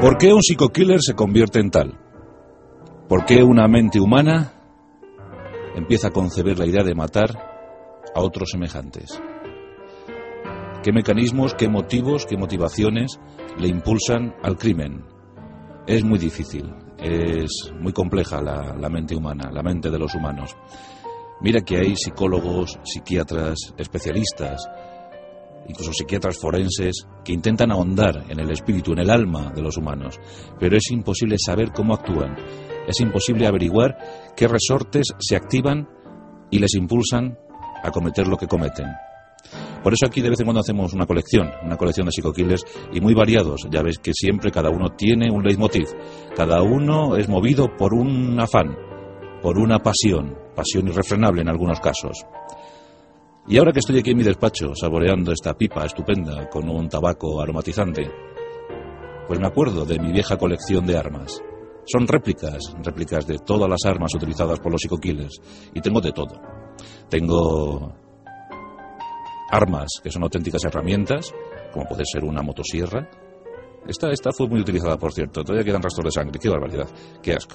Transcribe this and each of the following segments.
¿Por qué un psico-killer se convierte en tal? ¿Por qué una mente humana empieza a conceber la idea de matar a otros semejantes? ¿Qué mecanismos, qué motivos, qué motivaciones le impulsan al crimen? Es muy difícil, es muy compleja la mente humana, la mente de los humanos. Mira que hay psicólogos, psiquiatras, especialistas, incluso psiquiatras forenses, que intentan ahondar en el espíritu, en el alma de los humanos, pero es imposible saber cómo actúan, es imposible averiguar qué resortes se activan y les impulsan a cometer lo que cometen. Por eso aquí de vez en cuando hacemos una colección de psico-killers y muy variados. Ya ves que siempre cada uno tiene un leitmotiv, cada uno es movido por un afán, por una pasión irrefrenable en algunos casos. Y ahora que estoy aquí en mi despacho, saboreando esta pipa estupenda con un tabaco aromatizante, pues me acuerdo de mi vieja colección de armas. Son réplicas de todas las armas utilizadas por los psico-killers, y tengo de todo. Tengo armas que son auténticas herramientas, como puede ser una motosierra. Esta fue muy utilizada, por cierto. Todavía quedan rastros de sangre. Qué barbaridad, qué asco.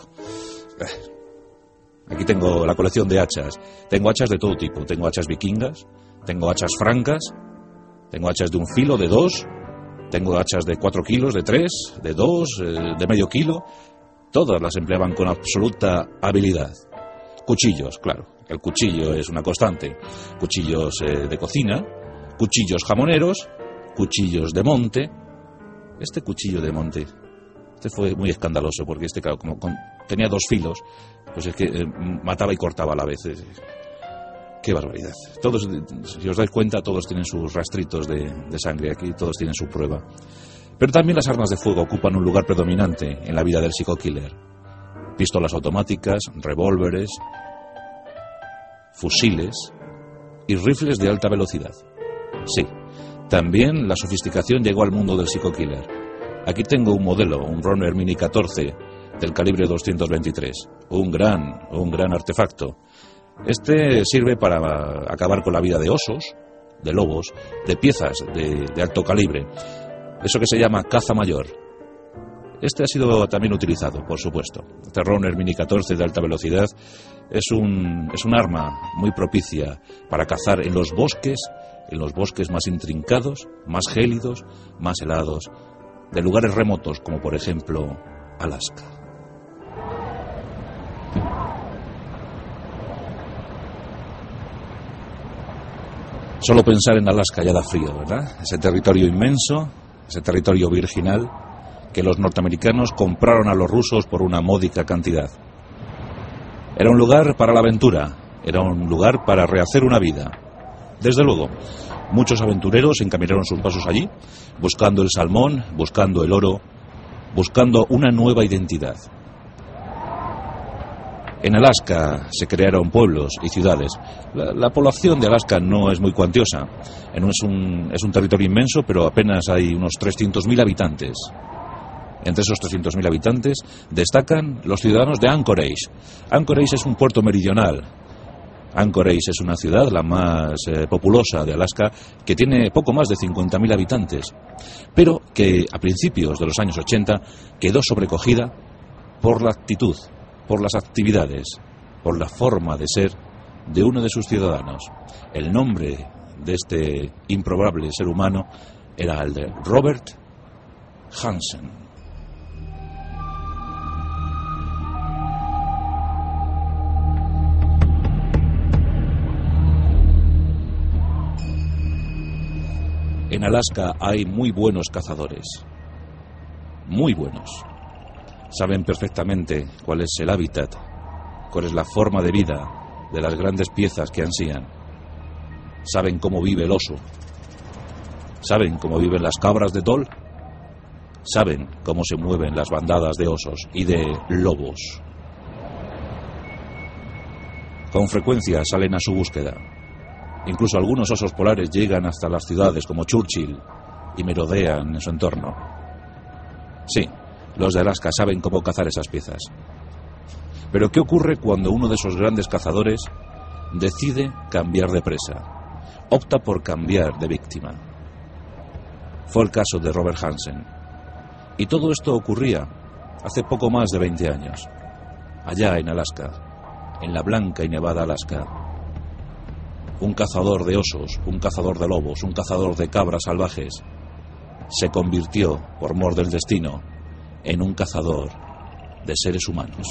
Aquí tengo la colección de hachas. Tengo hachas de todo tipo. Tengo hachas vikingas, tengo hachas francas, tengo hachas de un filo, de 2, tengo hachas de 4 kilos, de 3, de 2, de medio kilo. Todas las empleaban con absoluta habilidad. Cuchillos, claro. El cuchillo es una constante. Cuchillos de cocina, cuchillos jamoneros, cuchillos de monte. Este cuchillo de monte, fue muy escandaloso porque claro, como tenía 2 filos, pues es que mataba y cortaba a la vez. Qué barbaridad. Todos, si os dais cuenta, todos tienen sus rastritos de sangre aquí, todos tienen su prueba. Pero también las armas de fuego ocupan un lugar predominante en la vida del psico-killer. Pistolas automáticas, revólveres, fusiles y rifles de alta velocidad. Sí, también la sofisticación llegó al mundo del psico-killer. Aquí tengo un modelo, un Runner Mini 14 del calibre 223, un gran artefacto. Este sirve para acabar con la vida de osos, de lobos, de piezas de alto calibre. Eso que se llama caza mayor. Este ha sido también utilizado, por supuesto. Este Runner Mini 14 de alta velocidad es un arma muy propicia para cazar en los bosques más intrincados, más gélidos, más helados, de lugares remotos como por ejemplo Alaska. Solo pensar en Alaska ya da frío, ¿verdad? Ese territorio inmenso, ese territorio virginal que los norteamericanos compraron a los rusos por una módica cantidad. Era un lugar para la aventura, era un lugar para rehacer una vida. Desde luego, muchos aventureros encaminaron sus pasos allí, buscando el salmón, buscando el oro, buscando una nueva identidad. En Alaska se crearon pueblos y ciudades. La población de Alaska no es muy cuantiosa. Es un territorio inmenso, pero apenas hay unos 300.000 habitantes. Entre esos 300.000 habitantes destacan los ciudadanos de Anchorage. Anchorage es un puerto meridional. Anchorage es una ciudad, la más populosa de Alaska, que tiene poco más de 50.000 habitantes, pero que a principios de los años 80 quedó sobrecogida por la actitud, por las actividades, por la forma de ser de uno de sus ciudadanos. El nombre de este improbable ser humano era el de Robert Hansen. En Alaska hay muy buenos cazadores, muy buenos. Saben perfectamente cuál es el hábitat, cuál es la forma de vida de las grandes piezas que ansían. Saben cómo vive el oso, saben cómo viven las cabras de Dol, saben cómo se mueven las bandadas de osos y de lobos. Con frecuencia salen a su búsqueda. Incluso algunos osos polares llegan hasta las ciudades como Churchill y merodean en su entorno. Sí, los de Alaska saben cómo cazar esas piezas. Pero ¿qué ocurre cuando uno de esos grandes cazadores decide cambiar de presa? Opta por cambiar de víctima. Fue el caso de Robert Hansen. Y todo esto ocurría hace poco más de 20 años, allá en Alaska, en la blanca y nevada Alaska. Un cazador de osos, un cazador de lobos, un cazador de cabras salvajes, se convirtió, por mor del destino, en un cazador de seres humanos.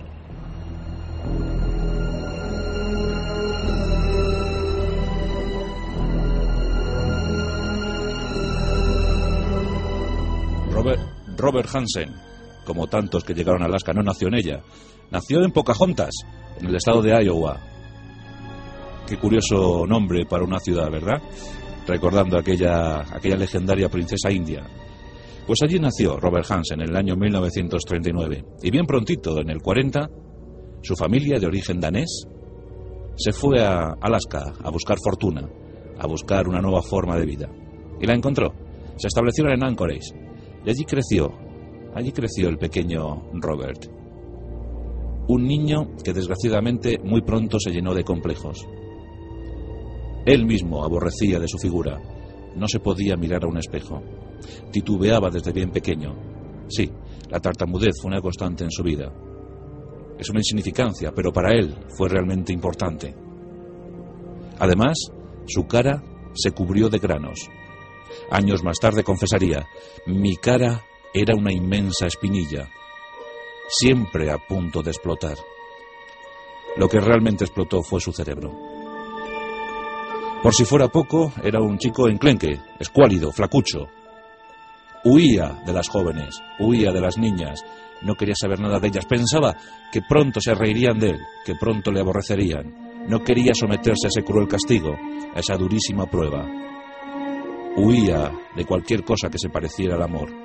Robert Hansen, como tantos que llegaron a Alaska, no nació en ella. Nació en Pocahontas, en el estado de Iowa. Qué curioso nombre para una ciudad, ¿verdad? Recordando aquella legendaria princesa india. Pues allí nació Robert Hansen en el año 1939. Y bien prontito, en el 40, su familia, de origen danés, se fue a Alaska a buscar fortuna, a buscar una nueva forma de vida. Y la encontró. Se establecieron en Anchorage. Y allí creció el pequeño Robert. Un niño que desgraciadamente muy pronto se llenó de complejos. Él mismo aborrecía de su figura. No se podía mirar a un espejo. Titubeaba desde bien pequeño. Sí, la tartamudez fue una constante en su vida. Es una insignificancia, pero para él fue realmente importante. Además, su cara se cubrió de granos. Años más tarde confesaría: mi cara era una inmensa espinilla, siempre a punto de explotar. Lo que realmente explotó fue su cerebro. Por si fuera poco, era un chico enclenque, escuálido, flacucho. Huía de las jóvenes, huía de las niñas, no quería saber nada de ellas. Pensaba que pronto se reirían de él, que pronto le aborrecerían. No quería someterse a ese cruel castigo, a esa durísima prueba. Huía de cualquier cosa que se pareciera al amor.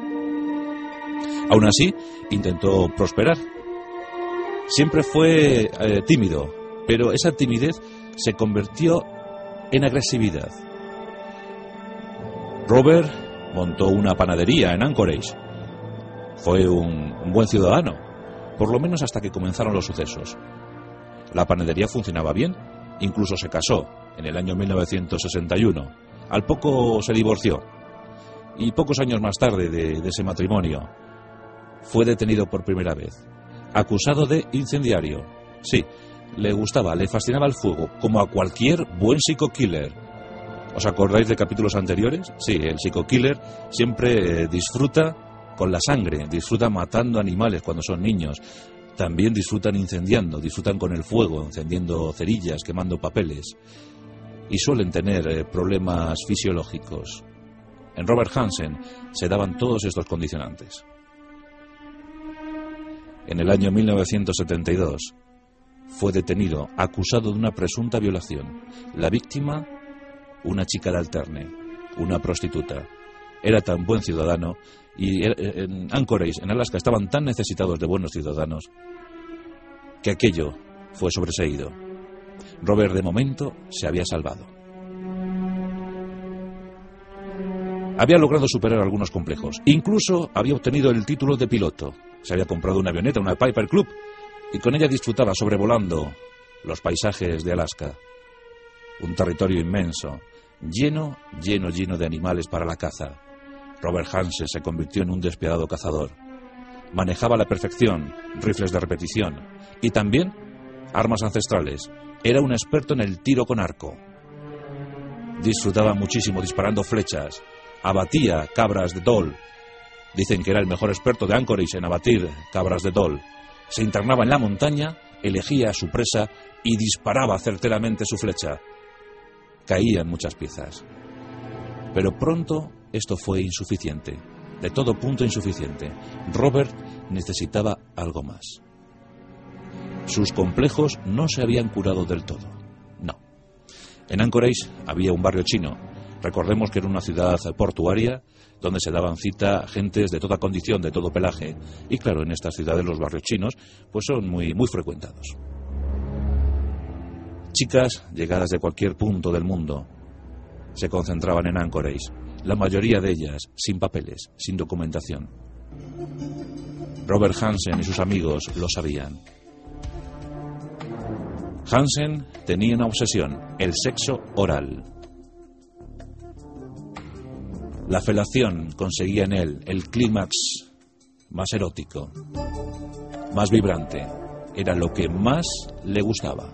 Aún así, intentó prosperar. Siempre fue tímido, pero esa timidez se convirtió en agresividad. Robert montó una panadería en Anchorage. Fue un buen ciudadano, por lo menos hasta que comenzaron los sucesos. La panadería funcionaba bien, incluso se casó en el año 1961. Al poco se divorció, y pocos años más tarde de ese matrimonio fue detenido por primera vez, acusado de incendiario. Sí, le gustaba, le fascinaba el fuego, como a cualquier buen psico-killer. ¿Os acordáis de capítulos anteriores? Sí, el psico-killer siempre disfruta con la sangre, disfruta matando animales cuando son niños. También disfrutan incendiando, disfrutan con el fuego, encendiendo cerillas, quemando papeles. Y suelen tener problemas fisiológicos. En Robert Hansen se daban todos estos condicionantes. En el año 1972 fue detenido, acusado de una presunta violación. La víctima, una chica de alterne, una prostituta. Era tan buen ciudadano, y en Anchorage, en Alaska, estaban tan necesitados de buenos ciudadanos que aquello fue sobreseído. Robert, de momento, se había salvado. Había logrado superar algunos complejos. Incluso había obtenido el título de piloto. Se había comprado una avioneta, una Piper Club, y con ella disfrutaba sobrevolando los paisajes de Alaska. Un territorio inmenso, lleno de animales para la caza. Robert Hansen se convirtió en un despiadado cazador. Manejaba a la perfección rifles de repetición y también armas ancestrales. Era un experto en el tiro con arco. Disfrutaba muchísimo disparando flechas. Abatía cabras de Dole. Dicen que era el mejor experto de Anchorage en abatir cabras de Dole. Se internaba en la montaña, elegía a su presa y disparaba certeramente su flecha. Caían muchas piezas. Pero pronto esto fue insuficiente, de todo punto insuficiente. Robert necesitaba algo más. Sus complejos no se habían curado del todo. No. En Anchorage había un barrio chino. Recordemos que era una ciudad portuaria donde se daban cita gentes de toda condición, de todo pelaje. Y claro, en estas ciudades los barrios chinos pues son muy frecuentados. Chicas llegadas de cualquier punto del mundo se concentraban en Anchorage, la mayoría de ellas sin papeles, sin documentación. Robert Hansen y sus amigos lo sabían. Hansen tenía una obsesión, el sexo oral. La felación conseguía en él el clímax más erótico, más vibrante. Era lo que más le gustaba.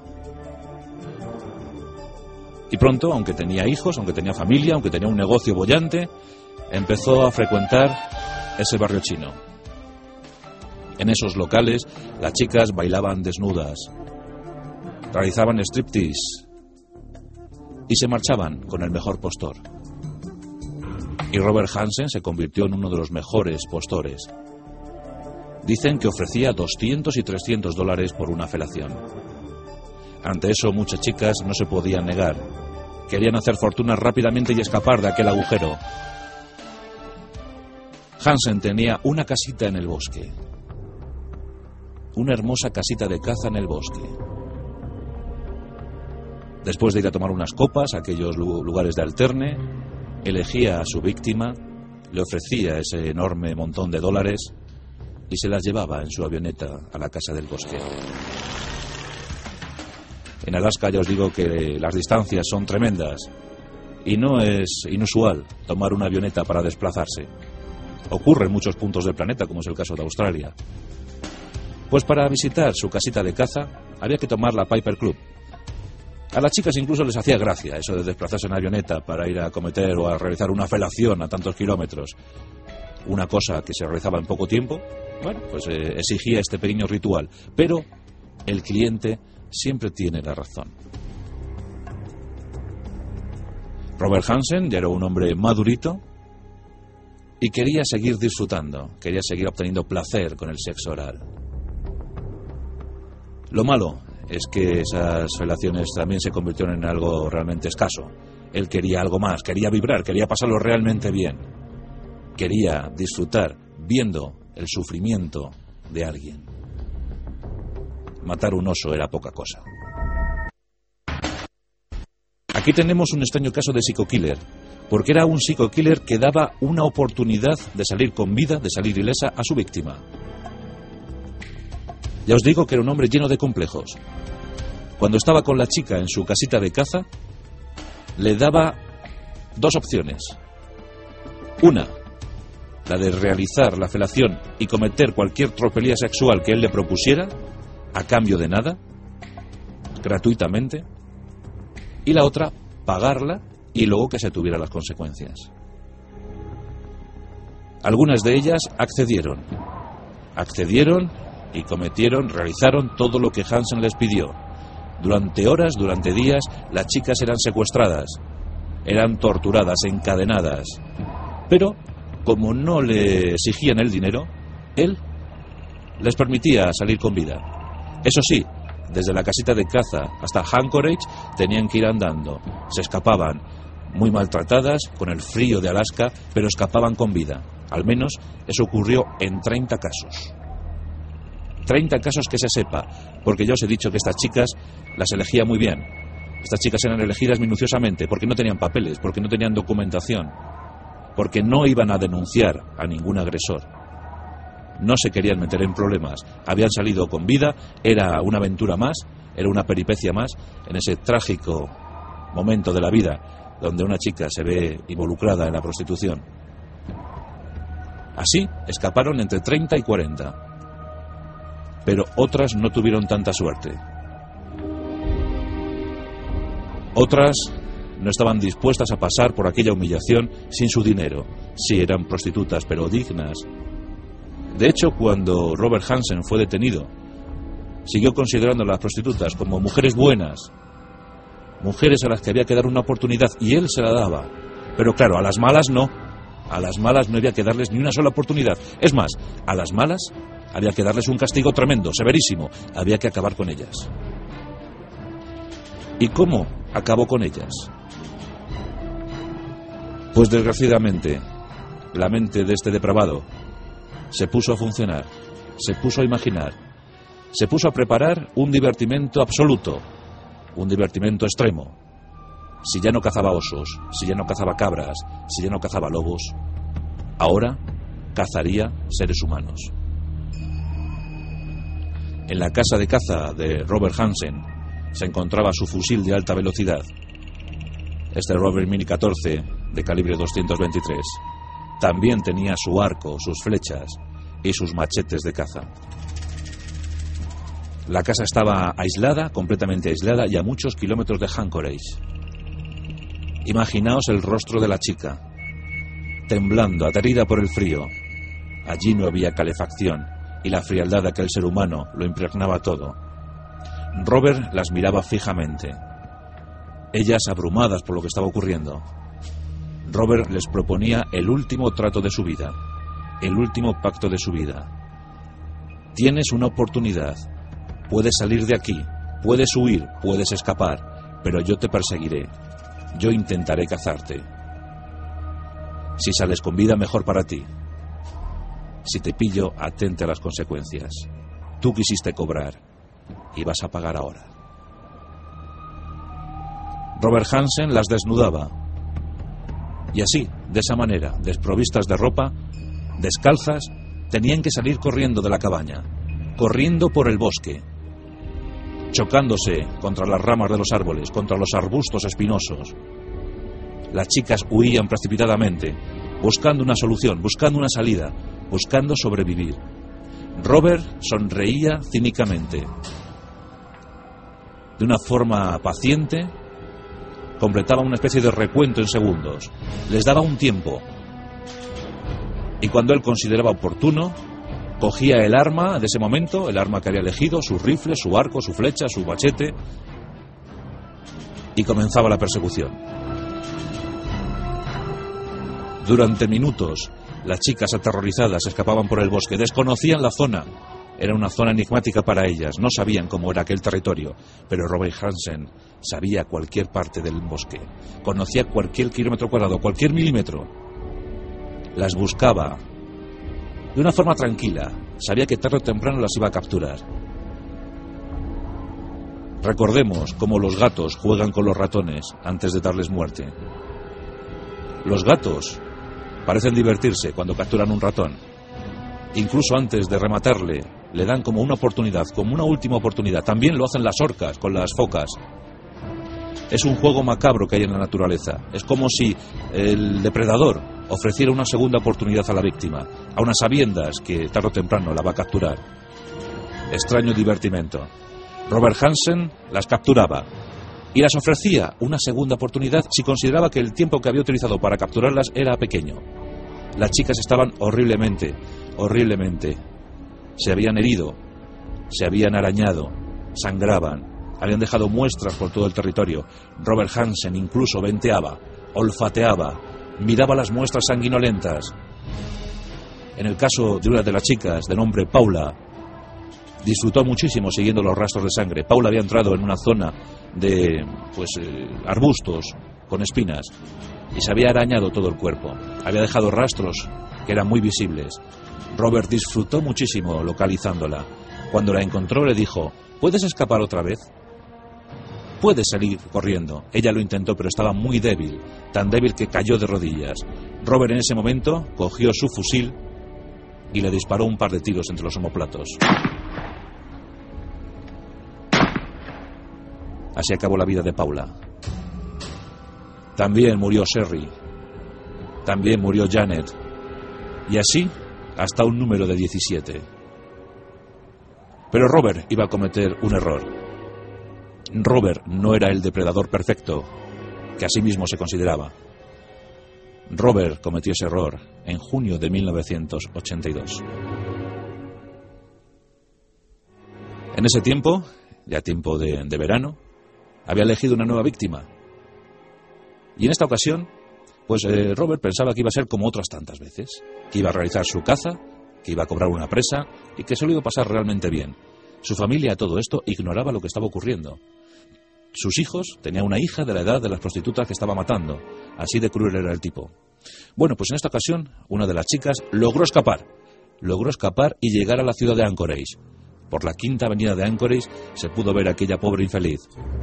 Y pronto, aunque tenía hijos, aunque tenía familia, aunque tenía un negocio boyante, empezó a frecuentar ese barrio chino. En esos locales, las chicas bailaban desnudas, realizaban striptease y se marchaban con el mejor postor. Y Robert Hansen se convirtió en uno de los mejores postores. Dicen que ofrecía $200 y $300 por una felación. Ante eso, muchas chicas no se podían negar. Querían hacer fortuna rápidamente y escapar de aquel agujero. Hansen tenía una casita en el bosque. Una hermosa casita de caza en el bosque. Después de ir a tomar unas copas a aquellos lugares de alterne, elegía a su víctima, le ofrecía ese enorme montón de dólares y se las llevaba en su avioneta a la casa del bosque. En Alaska ya os digo que las distancias son tremendas y no es inusual tomar una avioneta para desplazarse. Ocurre en muchos puntos del planeta, como es el caso de Australia. Pues para visitar su casita de caza había que tomar la Piper Club. A las chicas incluso les hacía gracia eso de desplazarse en avioneta para ir a cometer o a realizar una felación a tantos kilómetros. Una cosa que se realizaba en poco tiempo, bueno, pues exigía este pequeño ritual. Pero el cliente siempre tiene la razón. Robert Hansen ya era un hombre madurito y quería seguir disfrutando, quería seguir obteniendo placer con el sexo oral. Lo malo es que esas relaciones también se convirtieron en algo realmente escaso. Él quería algo más, quería vibrar, quería pasarlo realmente bien. Quería disfrutar viendo el sufrimiento de alguien. Matar un oso era poca cosa. Aquí tenemos un extraño caso de psico-killer, porque era un psico-killer que daba una oportunidad de salir con vida, de salir ilesa a su víctima. Ya os digo que era un hombre lleno de complejos. Cuando estaba con la chica en su casita de caza, le daba dos opciones. Una, la de realizar la felación y cometer cualquier tropelía sexual que él le propusiera, a cambio de nada, gratuitamente. Y la otra, pagarla y luego que se tuviera las consecuencias. Algunas de ellas accedieron y realizaron todo lo que Hansen les pidió. Durante horas, durante días, las chicas eran secuestradas, eran torturadas, encadenadas. Pero, como no le exigían el dinero, él les permitía salir con vida. Eso sí, desde la casita de caza hasta Anchorage tenían que ir andando. Se escapaban, muy maltratadas, con el frío de Alaska, pero escapaban con vida. Al menos eso ocurrió en 30 casos. 30 casos que se sepa, porque ya os he dicho que estas chicas las elegía muy bien. Estas chicas eran elegidas minuciosamente, porque no tenían papeles, porque no tenían documentación, porque no iban a denunciar a ningún agresor. No se querían meter en problemas, habían salido con vida, era una aventura más, era una peripecia más, en ese trágico momento de la vida donde una chica se ve involucrada en la prostitución. Así escaparon entre 30 y 40. Pero otras no tuvieron tanta suerte. Otras no estaban dispuestas a pasar por aquella humillación sin su dinero. Sí, eran prostitutas, pero dignas. De hecho, cuando Robert Hansen fue detenido, siguió considerando a las prostitutas como mujeres buenas, mujeres a las que había que dar una oportunidad, y él se la daba. Pero claro, a las malas no. A las malas no había que darles ni una sola oportunidad. Es más, a las malas había que darles un castigo tremendo, severísimo. Había que acabar con ellas. ¿Y cómo acabó con ellas? Pues desgraciadamente, la mente de este depravado se puso a funcionar, se puso a imaginar, se puso a preparar un divertimento absoluto, un divertimento extremo. Si ya no cazaba osos, si ya no cazaba cabras, si ya no cazaba lobos, ahora cazaría seres humanos. En la casa de caza de Robert Hansen se encontraba su fusil de alta velocidad. Este Robert Mini 14 de calibre 223. También tenía su arco, sus flechas y sus machetes de caza. La casa estaba aislada, completamente aislada, y a muchos kilómetros de Anchorage. Imaginaos el rostro de la chica, temblando, aterrida por el frío. Allí no había calefacción, y la frialdad de aquel ser humano lo impregnaba todo. Robert las miraba fijamente, ellas abrumadas por lo que estaba ocurriendo. Robert les proponía el último trato de su vida, el último pacto de su vida. Tienes una oportunidad, puedes salir de aquí, puedes huir, puedes escapar, pero yo te perseguiré, yo intentaré cazarte. Si sales con vida, mejor para ti. Si te pillo, atente a las consecuencias. Tú quisiste cobrar y vas a pagar ahora. Robert Hansen las desnudaba. Y así, de esa manera, desprovistas de ropa, descalzas, tenían que salir corriendo de la cabaña, corriendo por el bosque, chocándose contra las ramas de los árboles, contra los arbustos espinosos. Las chicas huían precipitadamente, buscando una solución, buscando una salida, buscando sobrevivir. Robert sonreía cínicamente. De una forma paciente, completaba una especie de recuento en segundos. Les daba un tiempo. Y cuando él consideraba oportuno, cogía el arma de ese momento, el arma que había elegido, su rifle, su arco, su flecha, su machete, y comenzaba la persecución. Durante minutos, las chicas aterrorizadas escapaban por el bosque, desconocían la zona. Era una zona enigmática para ellas, no sabían cómo era aquel territorio, pero Robert Hansen sabía cualquier parte del bosque, conocía cualquier kilómetro cuadrado, cualquier milímetro. Las buscaba de una forma tranquila, sabía que tarde o temprano las iba a capturar. Recordemos cómo los gatos juegan con los ratones antes de darles muerte. Los gatos parecen divertirse cuando capturan un ratón. Incluso antes de rematarle, le dan como una oportunidad, como una última oportunidad. También lo hacen las orcas con las focas. Es un juego macabro que hay en la naturaleza. Es como si el depredador ofreciera una segunda oportunidad a la víctima, a unas sabiendas que tarde o temprano la va a capturar. Extraño divertimento. Robert Hansen las capturaba y las ofrecía una segunda oportunidad si consideraba que el tiempo que había utilizado para capturarlas era pequeño. Las chicas estaban horriblemente. Se habían herido, se habían arañado, sangraban, habían dejado muestras por todo el territorio. Robert Hansen incluso venteaba, olfateaba, miraba las muestras sanguinolentas. En el caso de una de las chicas, de nombre Paula, disfrutó muchísimo siguiendo los rastros de sangre. Paula había entrado en una zona de arbustos con espinas y se había arañado todo el cuerpo. Había dejado rastros que eran muy visibles. Robert disfrutó muchísimo localizándola. Cuando la encontró le dijo: ¿puedes escapar otra vez? ¿Puedes salir corriendo? Ella lo intentó, pero estaba muy débil, tan débil que cayó de rodillas. Robert en ese momento cogió su fusil y le disparó un par de tiros entre los omóplatos. Así acabó la vida de Paula. También murió Sherry. También murió Janet. Y así hasta un número de 17. Pero Robert iba a cometer un error. Robert no era el depredador perfecto que a sí mismo se consideraba. Robert cometió ese error en junio de 1982. En ese tiempo, ya tiempo de verano, había elegido una nueva víctima. Y en esta ocasión, Robert pensaba que iba a ser como otras tantas veces, que iba a realizar su caza, que iba a cobrar una presa y que se lo iba a pasar realmente bien. Su familia, todo esto, ignoraba lo que estaba ocurriendo. Sus hijos, tenía una hija de la edad de las prostitutas que estaba matando. Así de cruel era el tipo. Bueno, pues en esta ocasión, una de las chicas logró escapar y llegar a la ciudad de Anchorage. Por la quinta avenida de Anchorage se pudo ver a aquella pobre infeliz.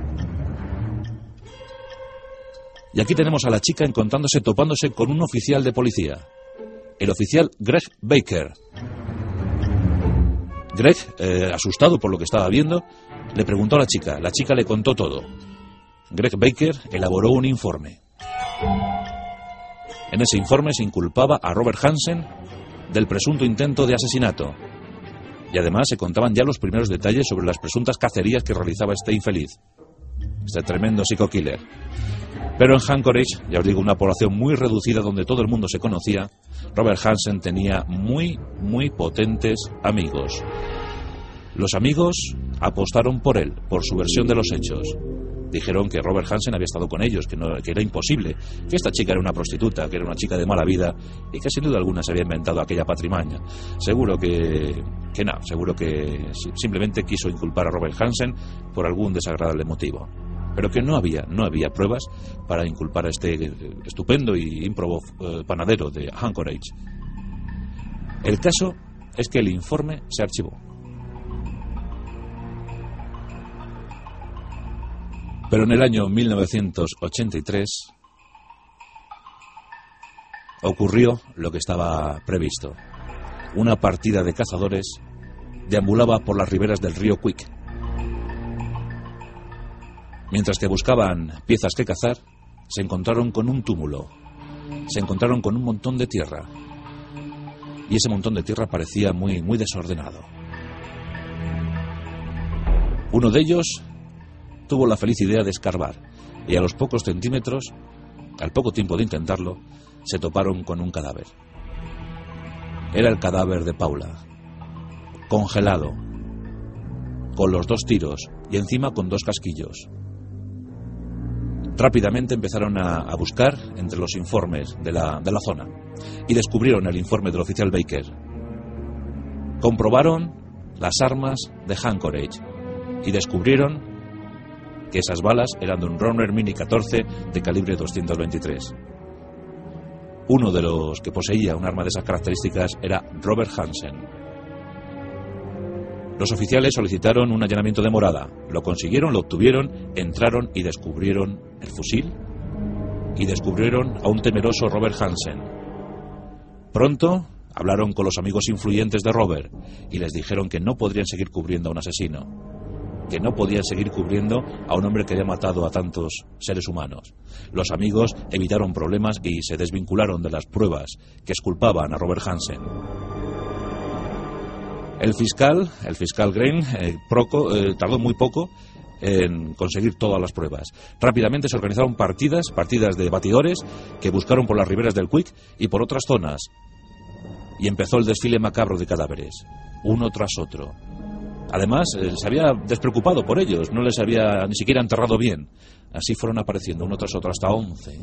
Y aquí tenemos a la chica topándose con un oficial de policía. El oficial Greg Baker. Greg, asustado por lo que estaba viendo, le preguntó a la chica. La chica le contó todo. Greg Baker elaboró un informe. En ese informe se inculpaba a Robert Hansen del presunto intento de asesinato. Y además se contaban ya los primeros detalles sobre las presuntas cacerías que realizaba este infeliz, este tremendo psico-killer. Pero en Anchorage, ya os digo, una población muy reducida donde todo el mundo se conocía, Robert Hansen tenía muy potentes amigos. Los amigos apostaron por él, por su versión de los hechos. Dijeron que Robert Hansen había estado con ellos, que era imposible, que esta chica era una prostituta, que era una chica de mala vida y que sin duda alguna se había inventado aquella patrimaña. Seguro que simplemente quiso inculpar a Robert Hansen por algún desagradable motivo. Pero que no había pruebas para inculpar a este estupendo y ímprobo panadero de Anchorage. El caso es que el informe se archivó. Pero en el año 1983 ocurrió lo que estaba previsto. Una partida de cazadores deambulaba por las riberas del río Quick. Mientras que buscaban piezas que cazar, se encontraron con un túmulo. Se encontraron con un montón de tierra. Y ese montón de tierra parecía muy desordenado. Uno de ellos tuvo la feliz idea de escarbar, y a los pocos centímetros, al poco tiempo de intentarlo, se toparon con un cadáver. Era el cadáver de Paula, congelado, con los 2 tiros y encima con 2 casquillos. Rápidamente empezaron a buscar entre los informes de la zona y descubrieron el informe del oficial Baker. Comprobaron las armas de Anchorage y descubrieron que esas balas eran de un Roner Mini 14 de calibre 223. Uno de los que poseía un arma de esas características era Robert Hansen. Los oficiales solicitaron un allanamiento de morada. Lo consiguieron, lo obtuvieron, entraron y descubrieron el fusil y descubrieron a un temeroso Robert Hansen. Pronto hablaron con los amigos influyentes de Robert y les dijeron que no podrían seguir cubriendo a un asesino, que no podían seguir cubriendo a un hombre que había matado a tantos seres humanos. Los amigos evitaron problemas y se desvincularon de las pruebas que exculpaban a Robert Hansen. El fiscal Green tardó muy poco en conseguir todas las pruebas. Rápidamente se organizaron partidas de batidores que buscaron por las riberas del Quick y por otras zonas. Y empezó el desfile macabro de cadáveres, uno tras otro. Además, se había despreocupado por ellos, no les había ni siquiera enterrado bien. Así fueron apareciendo uno tras otro hasta 11.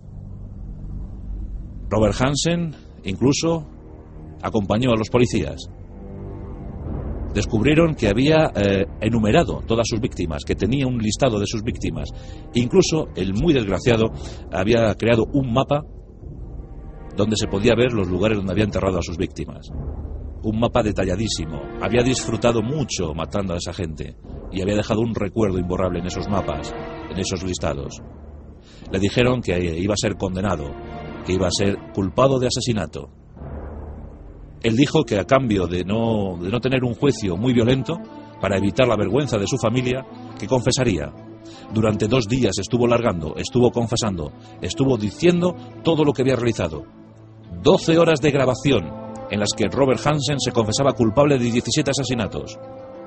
Robert Hansen incluso acompañó a los policías. Descubrieron que había enumerado todas sus víctimas, que tenía un listado de sus víctimas. Incluso el muy desgraciado había creado un mapa donde se podía ver los lugares donde había enterrado a sus víctimas. Un mapa detalladísimo. Había disfrutado mucho matando a esa gente y había dejado un recuerdo imborrable en esos mapas, en esos listados. Le dijeron que iba a ser condenado, que iba a ser culpado de asesinato. Él dijo que a cambio de no tener un juicio muy violento, para evitar la vergüenza de su familia, que confesaría. Durante 2 días estuvo largando, estuvo confesando, estuvo diciendo todo lo que había realizado. 12 horas de grabación en las que Robert Hansen se confesaba culpable de 17 asesinatos.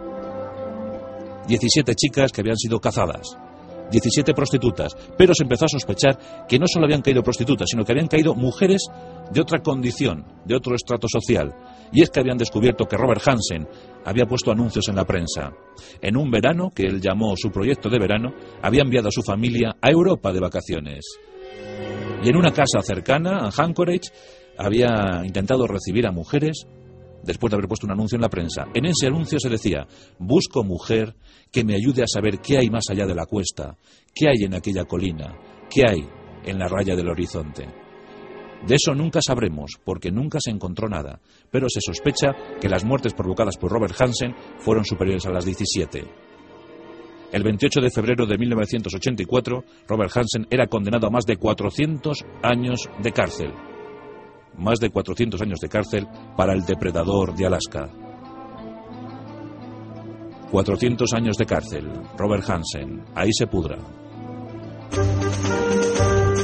17 chicas que habían sido cazadas. 17 prostitutas, pero se empezó a sospechar que no solo habían caído prostitutas, sino que habían caído mujeres de otra condición, de otro estrato social. Y es que habían descubierto que Robert Hansen había puesto anuncios en la prensa. En un verano, que él llamó su proyecto de verano, había enviado a su familia a Europa de vacaciones. Y en una casa cercana, a Anchorage, había intentado recibir a mujeres después de haber puesto un anuncio en la prensa. En ese anuncio se decía: busco mujer que me ayude a saber qué hay más allá de la cuesta, qué hay en aquella colina, qué hay en la raya del horizonte. De eso nunca sabremos, porque nunca se encontró nada, pero se sospecha que las muertes provocadas por Robert Hansen fueron superiores a las 17. El 28 de febrero de 1984, Robert Hansen era condenado a más de 400 años de cárcel. Más de 400 años de cárcel para el depredador de Alaska. 400 años de cárcel. Robert Hansen. Ahí se pudra.